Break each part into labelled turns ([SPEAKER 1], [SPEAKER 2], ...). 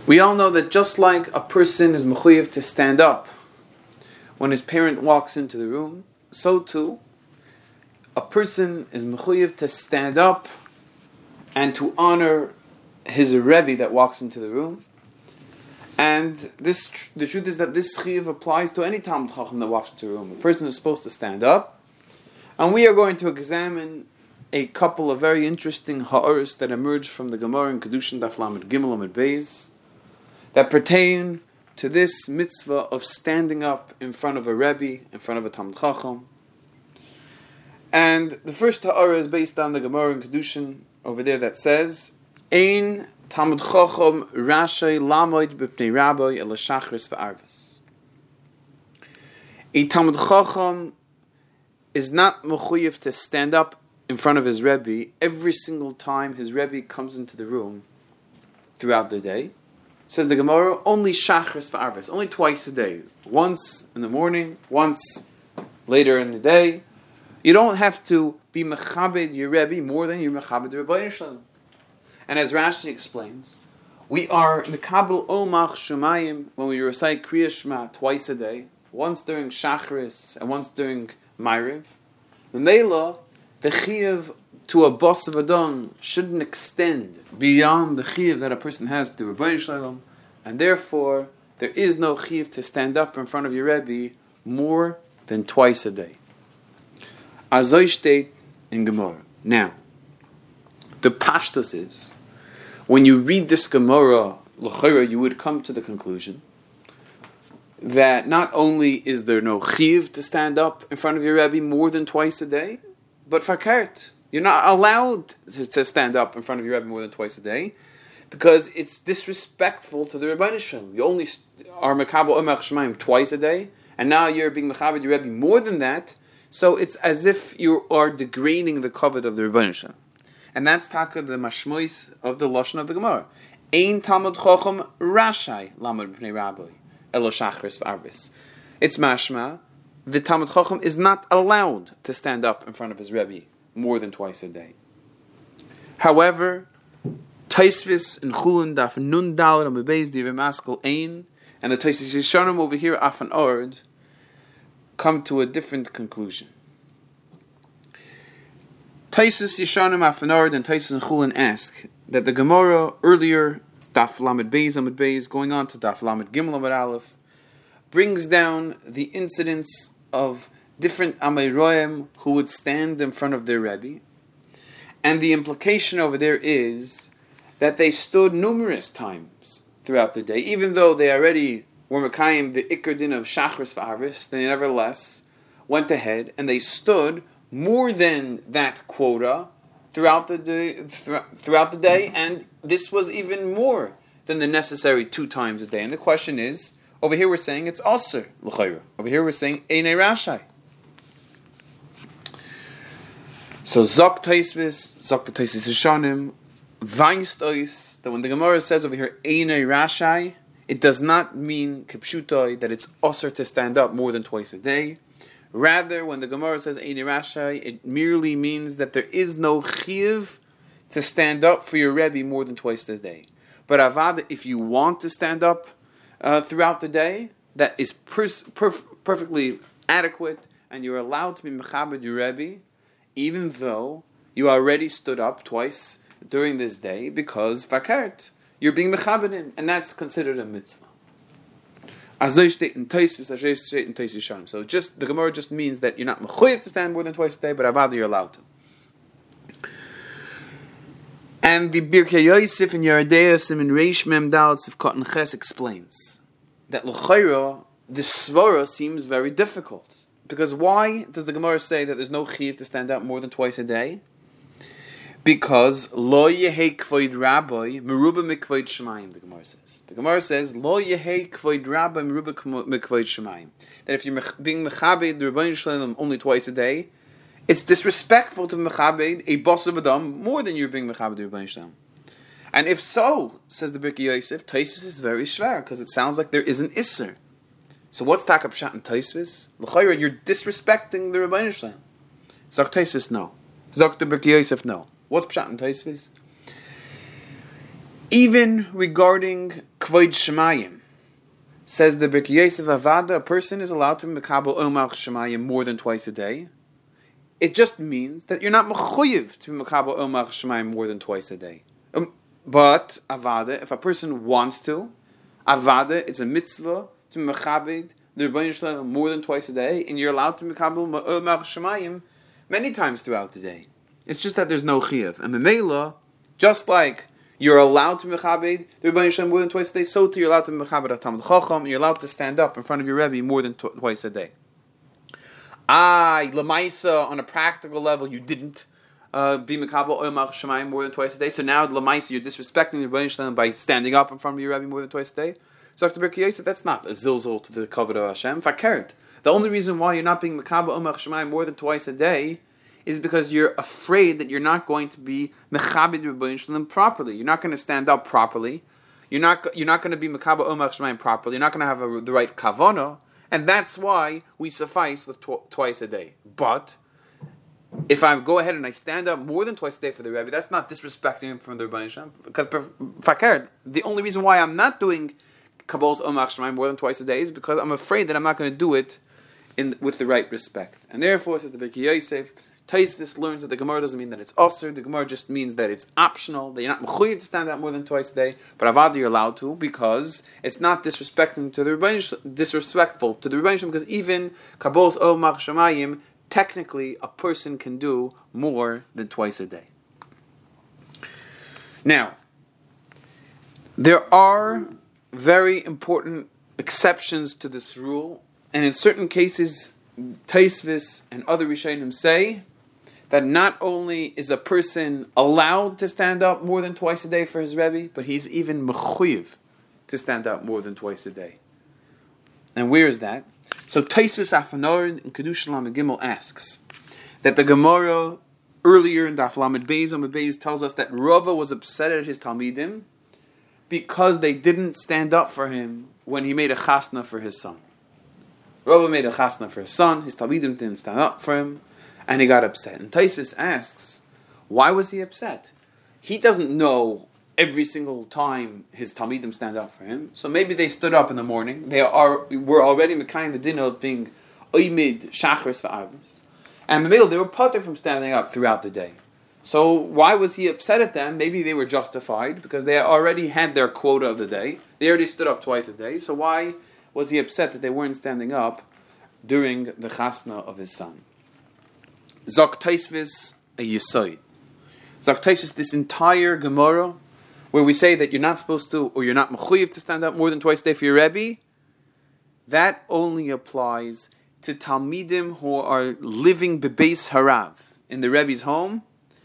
[SPEAKER 1] We all know that just like a person is mechuyev to stand up when his parent walks into the room, so too a person is mechuyev to stand up and to honor his Rebbe that walks into the room. And the truth is that this chiyuv applies to any Talmid Chacham that walks into the room. A person is supposed to stand up, and we are going to examine a couple of very interesting ha'aros that emerge from the Gemara in Kedushin Daf Lamed Gimel Amud Beis that pertain to this mitzvah of standing up in front of a Rebbe, in front of a Talmid Chacham. And the first ha'ara is based on the Gemara in Kedushin over there that says, Ein Talmid Chacham Rashay Lamoid B'pnei Rabbi El Shachris V'Arvis. A Talmid Chacham is not mechuyev to stand up in front of his Rebbe every single time his Rebbe comes into the room throughout the day. Says the Gemara, only Shachris V'Arvis, only twice a day. Once in the morning, once later in the day. You don't have to be mechabed your Rebbe more than you're mechabed your Rebbeinu Shalom. And as Rashi explains, we are mekabel omach shumayim when we recite Kriya Shema twice a day, once during Shachris and once during Ma'ariv. The Mela, the chiyuv to a boss of Adon shouldn't extend beyond the chiyuv that a person has to Rebbeinu Shalom, and therefore there is no chiyuv to stand up in front of your Rebbe more than twice a day. Azoy state in Gemara. Now, the pashtus is, when you read this Gemara, l'chayra, you would come to the conclusion that not only is there no chiyuv to stand up in front of your Rebbe more than twice a day, but fakert, you're not allowed to stand up in front of your Rebbe more than twice a day, because it's disrespectful to the Rebbeinu Shalom. You only are mekabel omach shemaim twice a day, and now you're being mechabed your Rebbe more than that, so it's as if you are degrading the kavod of the Rebbeinu Shalom. And that's taka the mashmois of the lashon of the Gemara. Ein Talmid Chacham Rashai Lamed B'nei Rabbi Elo Shachris V'Arvis. It's mashma, the Talmid Chacham is not allowed to stand up in front of his Rebbe more than twice a day. However, Taisvis and Chulin Daf Nun Daled Amud Beis Divrei Maskel Ein, and the Taisvis Yishanim over here Afan Ord come to a different conclusion. Taisus Yeshanim Afanard and Taisus and Chulin ask that the Gemara earlier, Daf Lamed Beis Amud Beis, going on to Daf Lamed Gimel Amud Aleph, brings down the incidents of different Ameiroim who would stand in front of their Rebbe, and the implication over there is that they stood numerous times throughout the day, even though they already were Mekayim the Iker Din of Shachris V'Arvis, they nevertheless went ahead and they stood more than that quota throughout the day, and this was even more than the necessary 2 times a day. And the question is, over here we're saying it's aser l'chayra. Over here we're saying einei rashai. So zok taisvis, zok the taisvis yishanim, veinst ois, that when the Gemara says over here einei rashai, it does not mean kipshutoi that it's aser to stand up more than twice a day. Rather, when the Gemara says Einei Rashai, it merely means that there is no chiyuv to stand up for your Rebbe more than twice a day. But avad, if you want to stand up throughout the day, that is perfectly adequate, and you're allowed to be mechabed your Rebbe, even though you already stood up twice during this day, because fakert, you're being mechabed him, and that's considered a mitzvah. So just the Gemara just means that you're not mechuyev to stand more than twice a day, but avad you're allowed to. And the Birkei Yosef in Yeridei Simin Reish Mem Daled Sifkat and Ches explains that l'chayra this svara seems very difficult, because why does the Gemara say that there's no chiyuv to stand up more than twice a day? Because lo yehei kvoid rabbi meruba mikvoid shemayim. The Gemara says. The Gemara says lo yehei kvoid rabbi meruba mikvoid shemayim. That if you're being mechabed the Rebbeinu Shalom only twice a day, it's disrespectful to mechabed a boss of Adam more than you're being mechabed the Rebbeinu Shalom. And if so, says the Birkei Yosef, Taisvis is very shvar because it sounds like there is an isser. So what's takap pshat in Taisvis? L'chayra, you're disrespecting the Rebbeinu Shalom. Zok Taisvis no. Zok the Birkei Yosef no. What's pshat in Taisvis? Even regarding L'chvoid Shemayim. Says the Birkei Yosef Avada, a person is allowed to mekabel omach Shemayim more than twice a day. It just means that you're not mechuyev to mekabel omach Shemayim more than twice a day. But Avada, if a person wants to, Avada, it's a mitzvah to mechabed the Rebbeinu Shalom more than twice a day, and you're allowed to mekabel omach Shemayim many times throughout the day. It's just that there's no chiyuv. And Memela, just like you're allowed to mechabed the Rebbeinu Shalom more than twice a day, so too you're allowed to mechabed a Talmid Chacham, and you're allowed to stand up in front of your Rebbe more than twice a day. Lamaisa, on a practical level, you didn't be mekabel omach Shemayim more than twice a day, so now Lamaisa, you're disrespecting the Rebbeinu Shalom by standing up in front of your Rebbe more than twice a day. So Dr. Birkei Yosef, that's not a zilzal to the kavod of Hashem. Fakert. The only reason why you're not being mekabel omach Shemayim more than twice a day is because you're afraid that you're not going to be mechabed Rebbeinu Shalom properly. You're not going to stand up properly. You're not going to be mekabel omach Shemayim properly. You're not going to have the right kavanah, and that's why we suffice with twice a day. But if I go ahead and I stand up more than twice a day for the Rebbe, that's not disrespecting him from the Rebbeinu Shalom. Because the only reason why I'm not doing kabbal's omach Shemayim more than twice a day is because I'm afraid that I'm not going to do it with the right respect. And therefore, says the Birkei Yosef, Taisvis learns that the Gemara doesn't mean that it's osur. The Gemara just means that it's optional, that you're not mechuyev to stand up more than twice a day, but Avada you're allowed to, because it's not disrespectful to the Rebbeinu Shalom, because even kabbal's omach Shemayim, technically a person can do more than twice a day. Now, there are very important exceptions to this rule, and in certain cases, Taisvis and other Rishonim say that not only is a person allowed to stand up more than twice a day for his Rebbe, but he's even mechuyev to stand up more than twice a day. And where is that? So Taisvis Afanorin in Kedusha Lamed Gimel asks that the Gemara earlier in Daf Lamed Beis tells us that Rava was upset at his Talmidim because they didn't stand up for him when he made a chasna for his son. Rava made a chasna for his son, his Talmidim didn't stand up for him, and he got upset. And Taisvis asks, why was he upset? He doesn't know every single time his Talmidim stand up for him, so maybe they stood up in the morning, were already mekayim the din of being oimid shachris v'arvis, and maybe they were potter from standing up throughout the day. So why was he upset at them? Maybe they were justified, because they already had their quota of the day, they already stood up twice a day, so why was he upset that they weren't standing up during the chasna of his son? Zok Taisvis a Yisoid. Zok Taisvis, this entire Gemara, where we say that you're not supposed to, or you're not mechuyev to stand up more than twice a day for your Rebbe, that only applies to Talmidim who are living bebeis harav, in the Rebbe's home,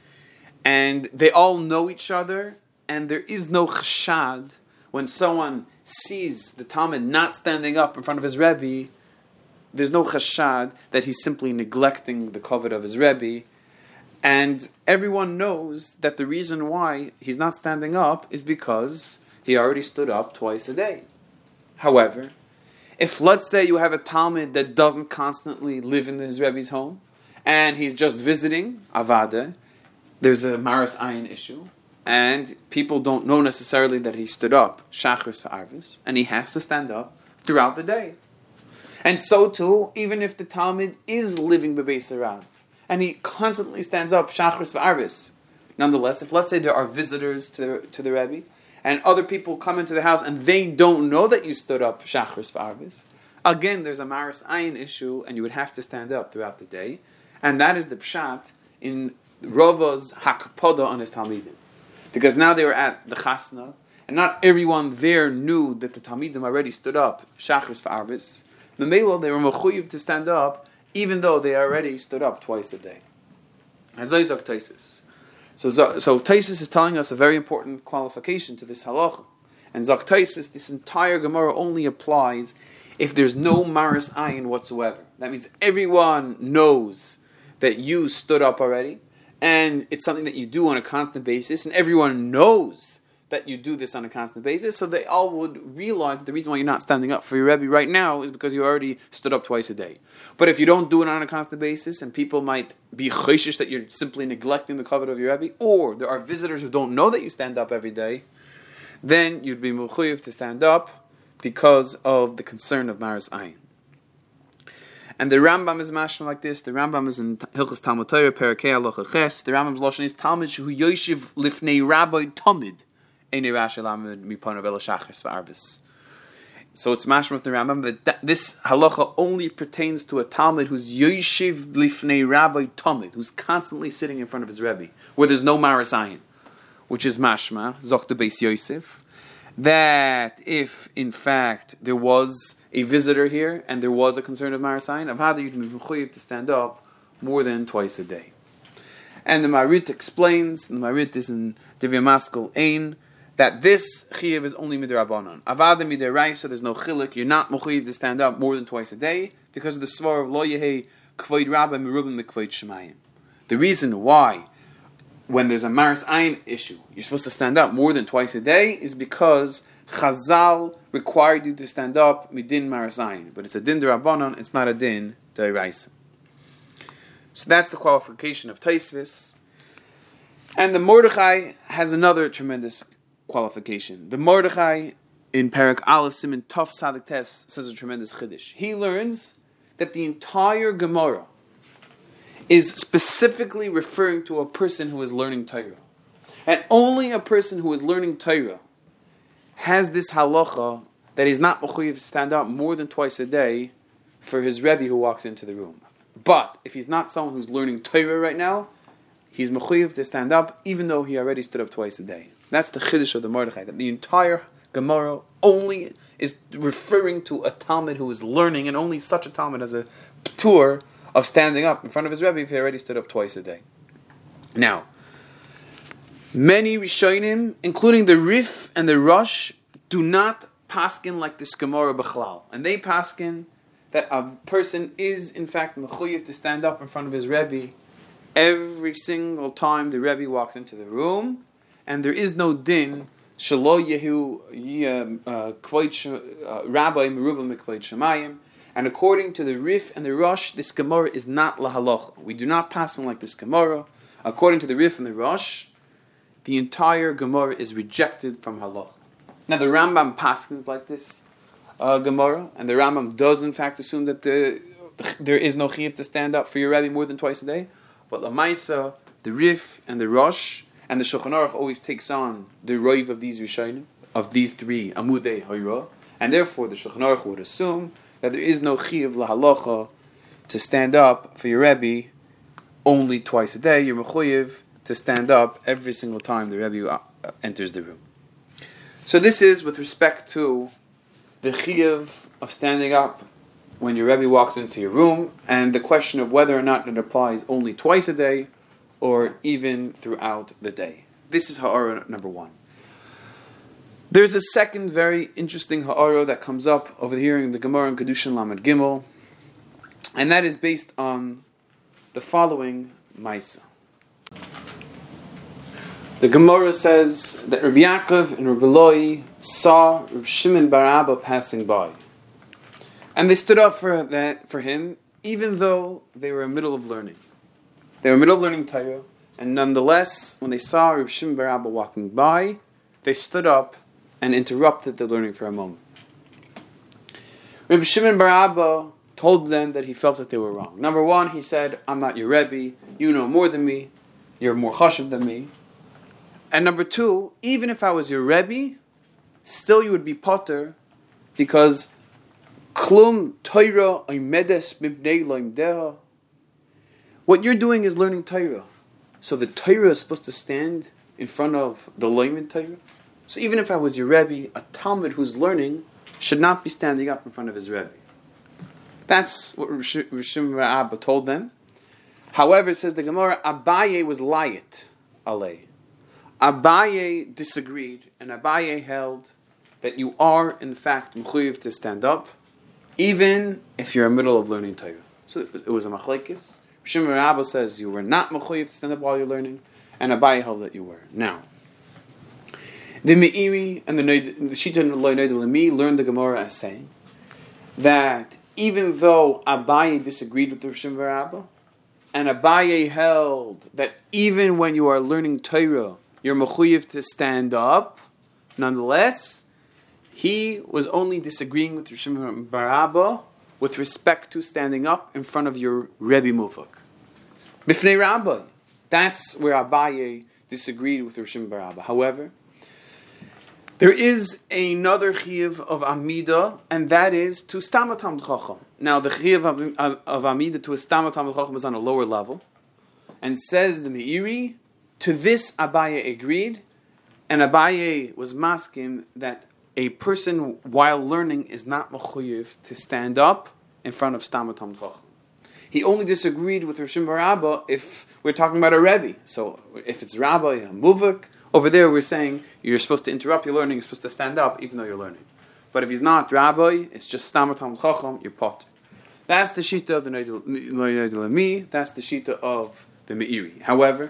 [SPEAKER 1] and they all know each other, and there is no chashad when someone sees the Talmid not standing up in front of his Rebbe. There's no chashad that he's simply neglecting the kavod of his Rebbe, and everyone knows that the reason why he's not standing up is because he already stood up twice a day. However, if let's say you have a Talmid that doesn't constantly live in his Rebbe's home, and he's just visiting, Avada, there's a Maras Ayin issue, and people don't know necessarily that he stood up, Shachris v'Arvis, and he has to stand up throughout the day. And so too, even if the Talmid is living bebeis harav, and he constantly stands up Shachris v'Arvis, nonetheless, if let's say there are visitors to the Rebbe, and other people come into the house and they don't know that you stood up Shachris v'Arvis, again there's a Maras Ayin issue, and you would have to stand up throughout the day, and that is the pshat in Rava's hakpoda on his Talmidim. Because now they were at the chasna, and not everyone there knew that the Talmidim already stood up Shachris v'Arvis. Memela, they were mechuyev to stand up, even though they already stood up twice a day. Hazayzak Taisis. So Taisis is telling us a very important qualification to this halacha. And Zak Taisis, this entire Gemara only applies if there's no Maras Ayin whatsoever. That means everyone knows that you stood up already, and it's something that you do on a constant basis, and everyone knows that you do this on a constant basis, so they all would realize that the reason why you're not standing up for your Rebbe right now is because you already stood up twice a day. But if you don't do it on a constant basis, and people might be chayshish that you're simply neglecting the kavod of your Rebbe, or there are visitors who don't know that you stand up every day, then you'd be mechuyev to stand up because of the concern of Maris Ayin. And the Rambam is mashma like this. The Rambam is in Hilchos Talmud Torah, Perakei Halacha Ches. The Rambam's lashon is Talmud shehu yoshiv lifnei rabbi tamid einei rashi lamed mipanav el shachris v'arvis. So it's mashma with the Rambam that this halacha only pertains to a Talmud who's yoshiv lifnei rabbi tamid, who's constantly sitting in front of his Rebbe, where there's no Maris Ayin, which is mashma zok the Beis Yosef, that if in fact there was a visitor here and there was a concern of Maris Ayin, Avada you'd be mechuyev to stand up more than twice a day. And the Marit explains, the Marit is in Divya Maskal Ein, that this chiyuv is only midrabanan. Avada midiraisa, there's no chiluk, you're not mechuyev to stand up more than twice a day because of the svar of lo yehi kvoid rabba merubim mikvoid shemayim. The reason why when there's a Maris Ayin issue, you're supposed to stand up more than twice a day is because Chazal required you to stand up midin Maris Ayin. But it's a din d'Rabbanan, it's not a din d'Oraisa. So that's the qualification of Taisvis. And the Mordechai has another tremendous qualification. The Mordechai in Parak Aleph Siman Tov Sadik Tes says a tremendous chiddush. He learns that the entire Gemara is specifically referring to a person who is learning Torah. And only a person who is learning Torah has this halacha that he's not mechuyev to stand up more than twice a day for his Rebbe who walks into the room. But if he's not someone who's learning Torah right now, he's mechuyev to stand up even though he already stood up twice a day. That's the chiddush of the Mordechai, that the entire Gemara only is referring to a Talmud who is learning, and only such a Talmud has a tour of standing up in front of his Rebbe if he already stood up twice a day. Now, many Rishonim, including the Rif and the Rosh, do not paskin like this Gemara B'chlal. And they paskin that a person is in fact mechuyev to stand up in front of his Rebbe every single time the Rebbe walks into the room, and there is no din shelo yehu rabbi merubah mikvoid shemayim. And according to the Rif and the Rosh, this Gemara is not lahaloch. We do not pass on like this Gemara. According to the Rif and the Rosh, the entire Gemara is rejected from halach. Now the Rambam paskins like this Gemara, and the Rambam does in fact assume that there is no chiyuv to stand up for your Rebbe more than twice a day. But Lamaisa, the Rif and the Rosh and the Shulchan Aruch always takes on the roiv of these Rishonim, of these three Amudei Hayra, and therefore the Shulchan Aruch would assume that there is no chiyuv lahalacha to stand up for your Rebbe only twice a day. You're mechuyev to stand up every single time the Rebbe enters the room. So this is with respect to the chiyuv of standing up when your Rebbe walks into your room, and the question of whether or not it applies only twice a day or even throughout the day. This is ha'ara number one. There's a second very interesting ha'ara that comes up over here in the Gemara in Kedushin Lamed Gimel, and that is based on the following Maisa. The Gemara says that Rabbi Yaakov and Rabbi Eloi saw Rabbi Shimon bar Abba passing by, and they stood up for him, even though they were in the middle of learning. They were in the middle of learning Torah, and nonetheless, when they saw Rabbi Shimon bar Abba walking by, they stood up and interrupted the learning for a moment. Rabbi Shimon bar Abba told them that he felt that they were wrong. Number one, he said, I'm not your Rebbe, you know more than me, you're more chashuv than me. And number two, even if I was your Rebbe, still you would be potter, because klum Torah oimedes mibnei loimdeha. What you're doing is learning Torah. So the Torah is supposed to stand in front of the loimed Torah. So even if I was your Rebbe, a Talmud who's learning should not be standing up in front of his Rebbe. That's what Rabbi Shimon bar Abba told them. However, it says the Gemara, Abaye was layet alei. Abaye disagreed, and Abaye held that you are, in fact, mechuyev to stand up, even if you're in the middle of learning Torah. So it was a machlekes. Shimon bar Abba says you were not mechuyev to stand up while you're learning, and Abaye held that you were. Now, the Meiri and the Shita and Lo Noda Lemi learned the Gemara as saying that even though Abaye disagreed with Rabbi Shimon bar Abba, and Abaye held that even when you are learning Torah, you're mechuyev to stand up, Nonetheless, he was only disagreeing with Rishon bar Abba with respect to standing up in front of your Rebbe Muvak. Bifnei Rabbi. That's where Abaye disagreed with Rishon bar Abba. However, there is another chiyuv of Amida, and that is to Stama Talmid Chacham. Now, the chiyuv of Amida to Stama Talmid Chacham is on a lower level, and says the Meiri, to this Abaye agreed, and Abaye was masking that a person while learning is not mechuyev to stand up in front of Stama Talmid Chacham. He only disagreed with Rishon bar Abba if we're talking about a Rebbe. So if it's Rabbi, a Muvak, over there we're saying you're supposed to interrupt your learning, you're supposed to stand up even though you're learning. But if he's not Rabbi, it's just Stama Talmid Chacham, you're potter. That's the shita of the Noidel, that's the shita of the Meiri. However,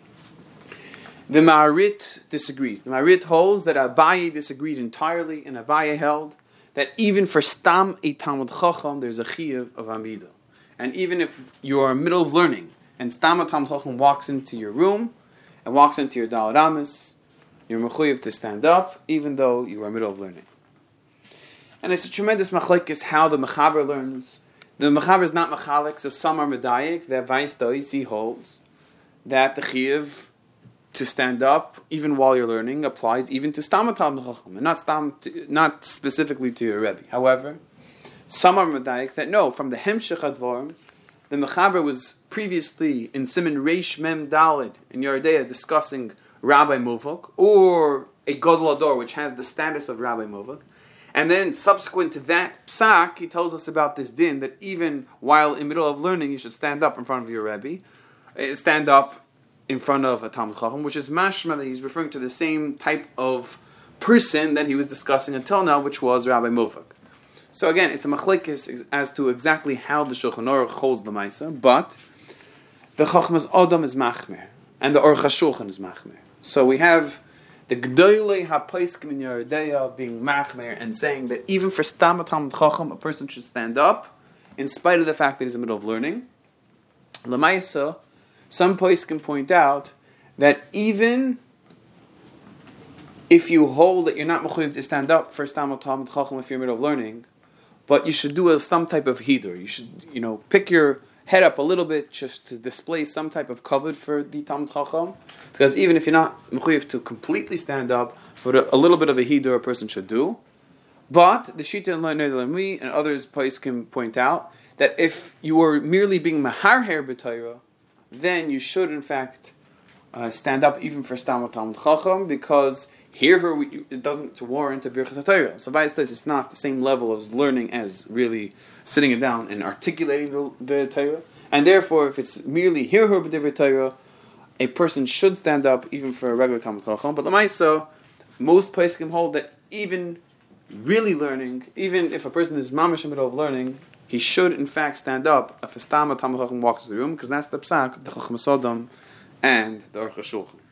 [SPEAKER 1] the Ma'arit disagrees. The Ma'arit holds that Abaye disagreed entirely, and Abaye held that even for Stam a Talmid Chacham, there's a chiyuv of Amida. And even if you're in the middle of learning, and Stam a Talmid Chacham walks into your room, and walks into your Daled Amos, you're mechuyev to stand up, even though you are in the middle of learning. And it's a tremendous machlekes how the Mechaber learns. The Mechaber is not mechalik, so some are medayik, that Vais Doisi holds that the chiyuv to stand up, even while you're learning, applies even to Stam Talmid Chacham, and not specifically to your Rebbe. However, some are medayik that no, from the Hemshech Advarim, the Mechaber was previously in Siman Reish Mem Daled in Yeridea discussing Rabbi Muvak, or a Gadol Ador, which has the status of Rabbi Muvak. And then subsequent to that psak, he tells us about this din, that even while in the middle of learning, you should stand up in front of your Rebbe, stand up in front of a Talmid Chacham, which is mashma that he's referring to the same type of person that he was discussing until now, which was Rabbi Muvak. So again, it's a machlekes as to exactly how the Shulchan Aruch holds the Maisa, but the Chachmas Adam is machmer, and the Aruch HaShulchan is machmer. So we have the Gdolei HaPoskim in Yeridea being machmer and saying that even for Stam Talmid Chacham, a person should stand up, in spite of the fact that he's in the middle of learning. L'maisa, some poskim point out that even if you hold that you're not mechuyev to stand up for Stam Talmid Chacham if you're in the middle of learning, but you should do some type of hidur. You should, pick your head up a little bit just to display some type of kavod for the Talmid Chacham, because even if you're not mechuyev to completely stand up, but a little bit of a hidur a person should do. But the Shita and Noidel and others poskim point out that if you were merely being maharher b'Torah, then you should, in fact, stand up even for Stam Talmid Chacham, because here it doesn't warrant a Birchas HaTorah. So by this, it's not the same level of learning as really sitting it down and articulating the Torah. And therefore, if it's merely Hirhur b'Divrei Torah, a person should stand up even for a regular Talmid Chacham. But l'maisa, most poskim hold that even really learning, even if a person is mamash in the middle of learning, he should, in fact, stand up if a Stam Talmid Chacham walks into the room, because that's the psak of the Chachmas Adam and the Aruch HaShulchan.